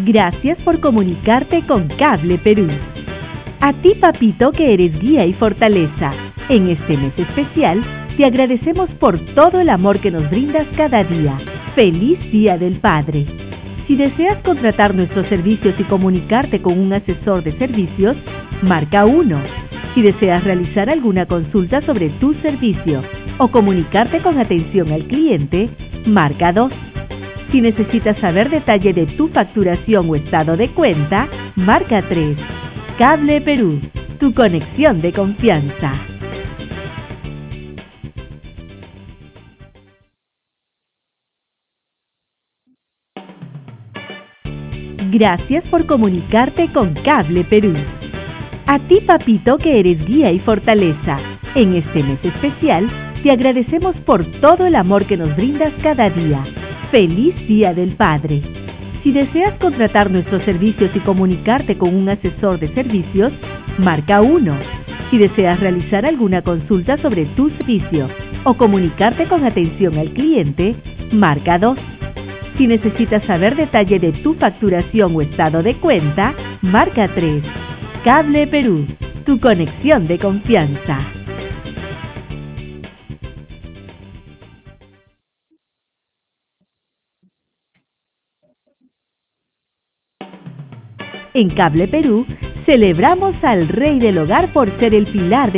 Gracias por comunicarte con Cable Perú. A ti, papito, que eres guía y fortaleza. En este mes especial, te agradecemos por todo el amor que nos brindas cada día. ¡Feliz Día del Padre! Si deseas contratar nuestros servicios y comunicarte con un asesor de servicios, marca 1. Si deseas realizar alguna consulta sobre tu servicio o comunicarte con atención al cliente, marca 2. Si necesitas saber detalle de tu facturación o estado de cuenta, marca 3. Cable Perú, tu conexión de confianza. Gracias por comunicarte con Cable Perú. A ti, papito, que eres guía y fortaleza. En este mes especial, te agradecemos por todo el amor que nos brindas cada día. ¡Feliz Día del Padre! Si deseas contratar nuestros servicios y comunicarte con un asesor de servicios, marca 1. Si deseas realizar alguna consulta sobre tu servicio o comunicarte con atención al cliente, marca 2. Si necesitas saber detalle de tu facturación o estado de cuenta, marca 3. Cable Perú, tu conexión de confianza. En Cable Perú, celebramos al Rey del Hogar por ser el pilar de